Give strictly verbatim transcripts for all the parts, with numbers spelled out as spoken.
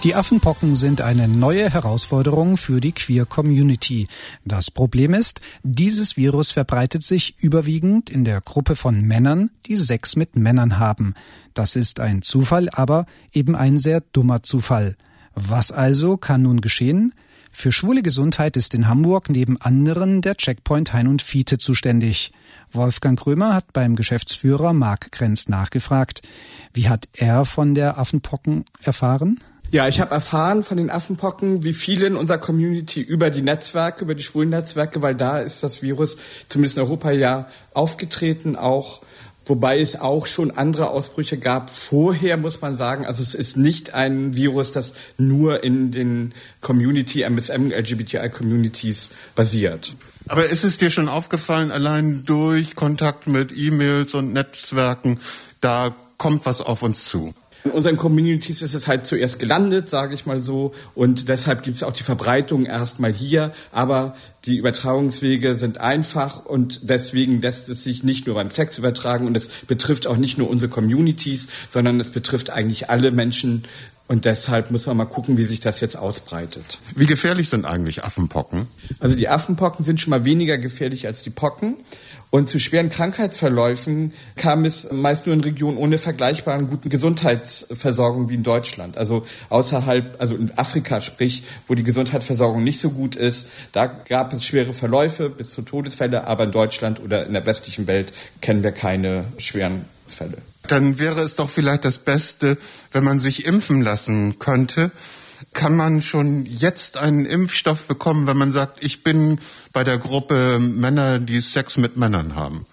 Die Affenpocken sind eine neue Herausforderung für die Queer-Community. Das Problem ist, dieses Virus verbreitet sich überwiegend in der Gruppe von Männern, die Sex mit Männern haben. Das ist ein Zufall, aber eben ein sehr dummer Zufall. Was also kann nun geschehen? Für schwule Gesundheit ist in Hamburg neben anderen der Checkpoint Hein und Fiete zuständig. Wolfgang Krömer hat beim Geschäftsführer Marc Grenz nachgefragt. Wie hat er von der Affenpocken erfahren? Ja, ich habe erfahren von den Affenpocken, wie viele in unserer Community, über die Netzwerke, über die schwulen Netzwerke, weil da ist das Virus zumindest in Europa ja aufgetreten, auch wobei es auch schon andere Ausbrüche gab. Vorher muss man sagen, also es ist nicht ein Virus, das nur in den Community, M S M, L G B T I-Communities basiert. Aber ist es dir schon aufgefallen, allein durch Kontakt mit E-Mails und Netzwerken, da kommt was auf uns zu? In unseren Communities ist es halt zuerst gelandet, sage ich mal so, und deshalb gibt es auch die Verbreitung erstmal hier, aber die Übertragungswege sind einfach und deswegen lässt es sich nicht nur beim Sex übertragen und es betrifft auch nicht nur unsere Communities, sondern es betrifft eigentlich alle Menschen und deshalb muss man mal gucken, wie sich das jetzt ausbreitet. Wie gefährlich sind eigentlich Affenpocken? Also die Affenpocken sind schon mal weniger gefährlich als die Pocken. Und zu schweren Krankheitsverläufen kam es meist nur in Regionen ohne vergleichbaren guten Gesundheitsversorgung wie in Deutschland. Also außerhalb, also in Afrika, sprich, wo die Gesundheitsversorgung nicht so gut ist, da gab es schwere Verläufe bis zu Todesfälle, aber in Deutschland oder in der westlichen Welt kennen wir keine schweren Fälle. Dann wäre es doch vielleicht das Beste, wenn man sich impfen lassen könnte. Kann man schon jetzt einen Impfstoff bekommen, wenn man sagt, ich bin bei der Gruppe Männer, die Sex mit Männern haben?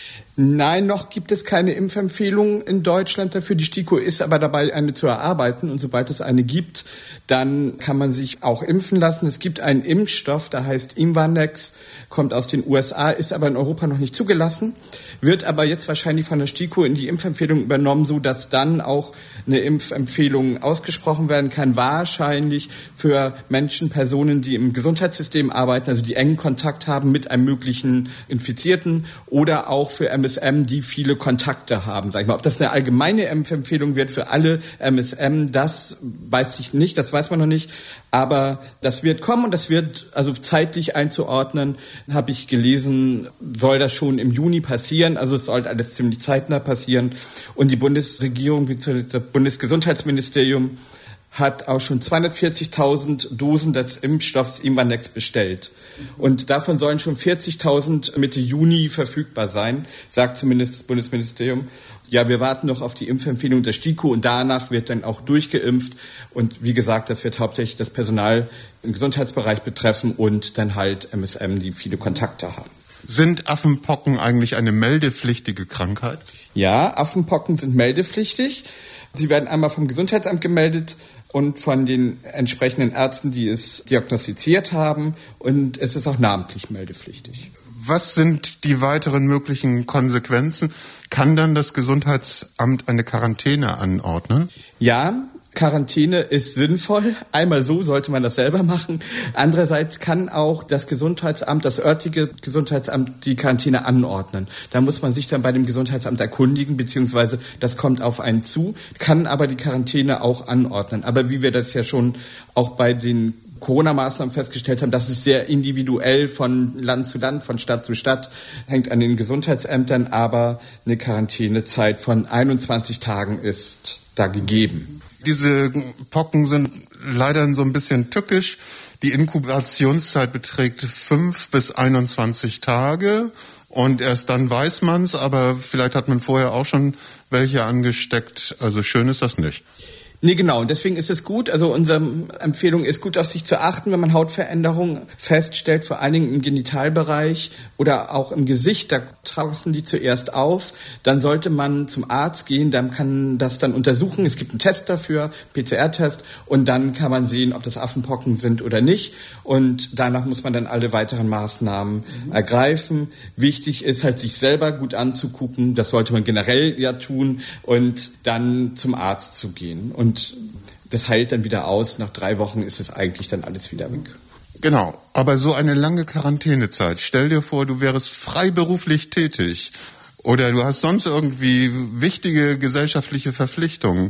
Nein, noch gibt es keine Impfempfehlung in Deutschland dafür. Die STIKO ist aber dabei, eine zu erarbeiten. Und sobald es eine gibt, dann kann man sich auch impfen lassen. Es gibt einen Impfstoff, der heißt Imvanex, kommt aus den U S A, ist aber in Europa noch nicht zugelassen, wird aber jetzt wahrscheinlich von der STIKO in die Impfempfehlung übernommen, so dass dann auch eine Impfempfehlung ausgesprochen werden kann, wahrscheinlich für Menschen, Personen, die im Gesundheitssystem arbeiten, also die engen Kontakt haben mit einem möglichen Infizierten oder auch für M S M, die viele Kontakte haben. Sag ich mal, ob das eine allgemeine Impfempfehlung wird für alle M S M, das weiß ich nicht, das weiß man noch nicht. Aber das wird kommen und das wird, also zeitlich einzuordnen, habe ich gelesen, soll das schon im Juni passieren. Also es sollte alles ziemlich zeitnah passieren. Und die Bundesregierung, bzw. das Bundesgesundheitsministerium, hat auch schon zweihundertvierzigtausend Dosen des Impfstoffs Imvanex bestellt. Und davon sollen schon vierzigtausend Mitte Juni verfügbar sein, sagt zumindest das Bundesministerium. Ja, wir warten noch auf die Impfempfehlung der STIKO und danach wird dann auch durchgeimpft. Und wie gesagt, das wird hauptsächlich das Personal im Gesundheitsbereich betreffen und dann halt M S M, die viele Kontakte haben. Sind Affenpocken eigentlich eine meldepflichtige Krankheit? Ja, Affenpocken sind meldepflichtig. Sie werden einmal vom Gesundheitsamt gemeldet und von den entsprechenden Ärzten, die es diagnostiziert haben. Und es ist auch namentlich meldepflichtig. Was sind die weiteren möglichen Konsequenzen? Kann dann das Gesundheitsamt eine Quarantäne anordnen? Ja, Quarantäne ist sinnvoll. Einmal so sollte man das selber machen. Andererseits kann auch das Gesundheitsamt, das örtliche Gesundheitsamt, die Quarantäne anordnen. Da muss man sich dann bei dem Gesundheitsamt erkundigen, beziehungsweise das kommt auf einen zu, kann aber die Quarantäne auch anordnen. Aber wie wir das ja schon auch bei den Corona-Maßnahmen festgestellt haben, das ist sehr individuell von Land zu Land, von Stadt zu Stadt, hängt an den Gesundheitsämtern, aber eine Quarantänezeit von einundzwanzig Tagen ist da gegeben. Diese Pocken sind leider so ein bisschen tückisch. Die Inkubationszeit beträgt fünf bis einundzwanzig Tage und erst dann weiß man's, aber vielleicht hat man vorher auch schon welche angesteckt. Also schön ist das nicht. Nee, genau. Und deswegen ist es gut, also unsere Empfehlung ist gut, auf sich zu achten, wenn man Hautveränderungen feststellt, vor allen Dingen im Genitalbereich oder auch im Gesicht, da tauchen die zuerst auf. Dann sollte man zum Arzt gehen, dann kann das dann untersuchen. Es gibt einen Test dafür, P C R-Test, und dann kann man sehen, ob das Affenpocken sind oder nicht. Und danach muss man dann alle weiteren Maßnahmen mhm. ergreifen. Wichtig ist halt, sich selber gut anzugucken. Das sollte man generell ja tun und dann zum Arzt zu gehen. Und Und das heilt dann wieder aus. Nach drei Wochen ist es eigentlich dann alles wieder weg. Genau, aber so eine lange Quarantänezeit. Stell dir vor, du wärst freiberuflich tätig oder du hast sonst irgendwie wichtige gesellschaftliche Verpflichtungen.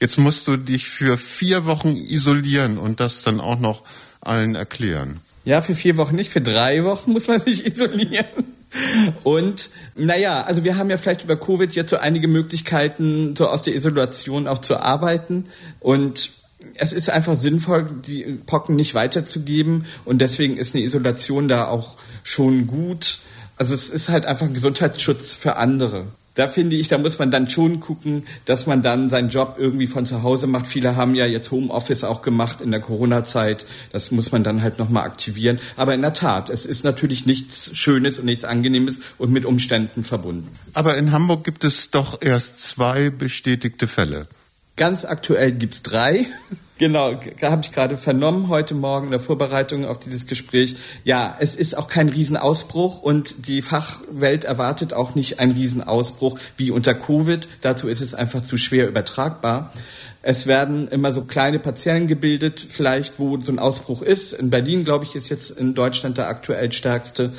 Jetzt musst du dich für vier Wochen isolieren und das dann auch noch allen erklären. Ja, für vier Wochen nicht, für drei Wochen muss man sich isolieren. Und naja, also wir haben ja vielleicht über Covid jetzt so einige Möglichkeiten, so aus der Isolation auch zu arbeiten. Und es ist einfach sinnvoll, die Pocken nicht weiterzugeben. Und deswegen ist eine Isolation da auch schon gut. Also es ist halt einfach ein Gesundheitsschutz für andere. Da finde ich, da muss man dann schon gucken, dass man dann seinen Job irgendwie von zu Hause macht. Viele haben ja jetzt Homeoffice auch gemacht in der Corona-Zeit. Das muss man dann halt nochmal aktivieren. Aber in der Tat, es ist natürlich nichts Schönes und nichts Angenehmes und mit Umständen verbunden. Aber in Hamburg gibt es doch erst zwei bestätigte Fälle. Ganz aktuell gibt's drei. Genau, da habe ich gerade vernommen heute Morgen in der Vorbereitung auf dieses Gespräch. Ja, es ist auch kein Riesenausbruch und die Fachwelt erwartet auch nicht einen Riesenausbruch wie unter Covid. Dazu ist es einfach zu schwer übertragbar. Es werden immer so kleine Parzellen gebildet, vielleicht wo so ein Ausbruch ist. In Berlin, glaube ich, ist jetzt in Deutschland der aktuell stärkste.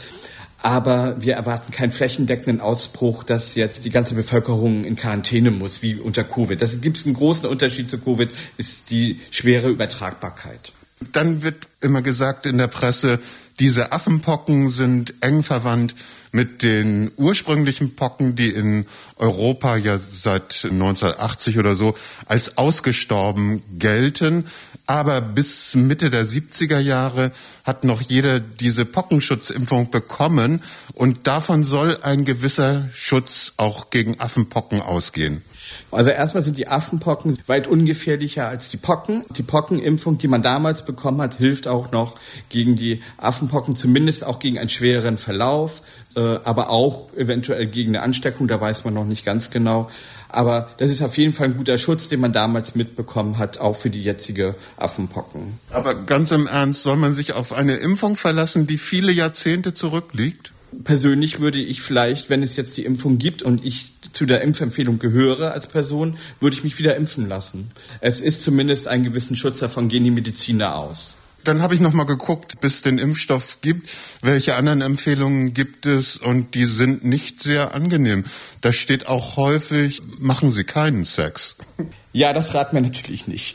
Aber wir erwarten keinen flächendeckenden Ausbruch, dass jetzt die ganze Bevölkerung in Quarantäne muss, wie unter Covid. Das gibt es einen großen Unterschied zu Covid, ist die schwere Übertragbarkeit. Dann wird immer gesagt in der Presse, diese Affenpocken sind eng verwandt mit den ursprünglichen Pocken, die in Europa ja seit neunzehnhundertachtzig oder so als ausgestorben gelten. Aber bis Mitte der siebziger Jahre hat noch jeder diese Pockenschutzimpfung bekommen. Und davon soll ein gewisser Schutz auch gegen Affenpocken ausgehen. Also erstmal sind die Affenpocken weit ungefährlicher als die Pocken. Die Pockenimpfung, die man damals bekommen hat, hilft auch noch gegen die Affenpocken, zumindest auch gegen einen schwereren Verlauf, äh, aber auch eventuell gegen eine Ansteckung, da weiß man noch nicht ganz genau. Aber das ist auf jeden Fall ein guter Schutz, den man damals mitbekommen hat, auch für die jetzige Affenpocken. Aber ganz im Ernst, soll man sich auf eine Impfung verlassen, die viele Jahrzehnte zurückliegt? Persönlich würde ich vielleicht, wenn es jetzt die Impfung gibt und ich zu der Impfempfehlung gehöre als Person, würde ich mich wieder impfen lassen. Es ist zumindest einen gewissen Schutz, davon gehen die Mediziner aus. Dann habe ich noch mal geguckt, bis es den Impfstoff gibt, welche anderen Empfehlungen gibt es und die sind nicht sehr angenehm. Da steht auch häufig, machen Sie keinen Sex. Ja, das raten wir natürlich nicht.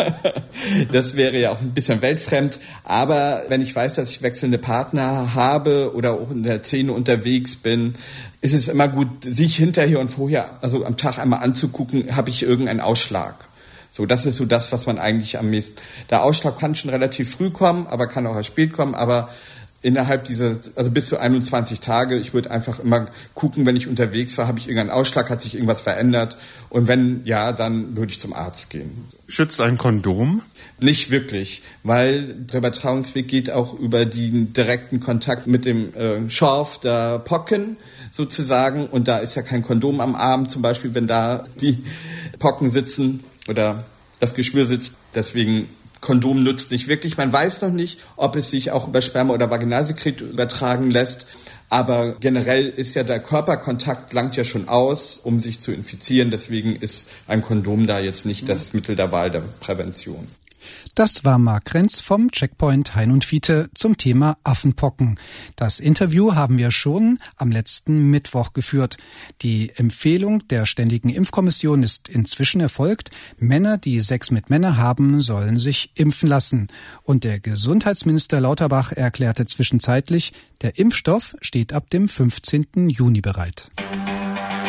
Das wäre ja auch ein bisschen weltfremd. Aber wenn ich weiß, dass ich wechselnde Partner habe oder auch in der Szene unterwegs bin, ist es immer gut, sich hinterher und vorher, also am Tag einmal anzugucken, habe ich irgendeinen Ausschlag. So, das ist so das, was man eigentlich am meisten... Der Ausschlag kann schon relativ früh kommen, aber kann auch erst spät kommen. Aber innerhalb dieser, also bis zu einundzwanzig Tage, ich würde einfach immer gucken, wenn ich unterwegs war, habe ich irgendeinen Ausschlag, hat sich irgendwas verändert? Und wenn ja, dann würde ich zum Arzt gehen. Schützt ein Kondom? Nicht wirklich, weil der Übertragungsweg geht auch über den direkten Kontakt mit dem äh, Schorf der Pocken sozusagen. Und da ist ja kein Kondom am Arm, zum Beispiel, wenn da die Pocken sitzen oder das Geschwür sitzt. Deswegen Kondom nutzt nicht wirklich. Man weiß noch nicht, ob es sich auch über Sperma oder Vaginalsekret übertragen lässt. Aber generell ist ja der Körperkontakt langt ja schon aus, um sich zu infizieren. Deswegen ist ein Kondom da jetzt nicht das Mittel der Wahl der Prävention. Das war Marc Renz vom Checkpoint Hein und Fiete zum Thema Affenpocken. Das Interview haben wir schon am letzten Mittwoch geführt. Die Empfehlung der Ständigen Impfkommission ist inzwischen erfolgt. Männer, die Sex mit Männern haben, sollen sich impfen lassen. Und der Gesundheitsminister Lauterbach erklärte zwischenzeitlich, der Impfstoff steht ab dem fünfzehnten Juni bereit.